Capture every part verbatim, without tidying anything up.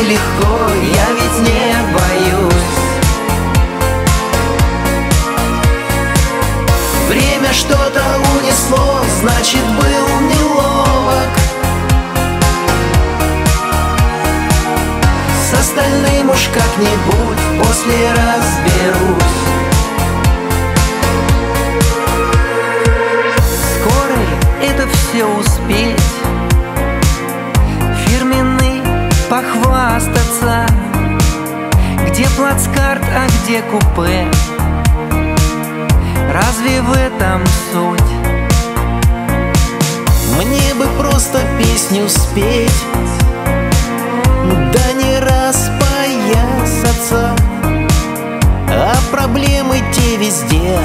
нелегко, я ведь не боюсь. Время что-то унесло, значит, был неловок. С остальным уж как-нибудь после разберусь. Скоро ли это все успеть? Фирменный похвастаться. Где плацкарт, а где купе? Разве в этом суть? Мне бы просто песню спеть, да не распоясаться, а проблемы те везде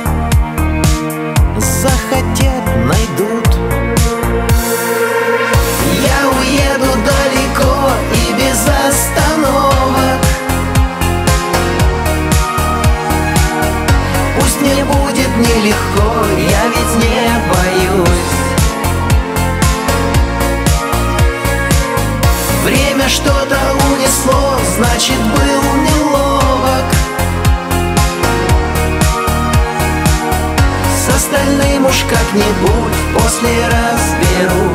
захотят, найдут. Я уеду далеко и без остановок. Пусть мне будет нелегко, я ведь не боюсь. Время что-то унесло, значит, был неловок. С остальным уж как-нибудь после разберусь.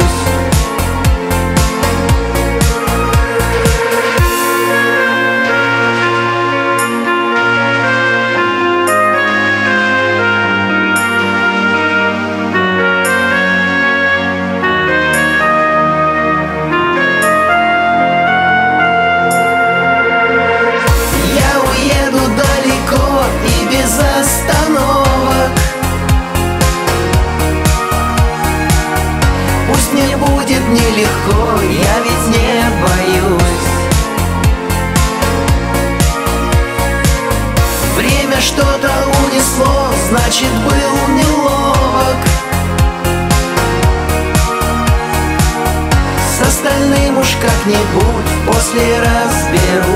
Мне будет нелегко, я ведь не боюсь. Время что-то унесло, значит, был неловок. С остальным уж как-нибудь после разберусь.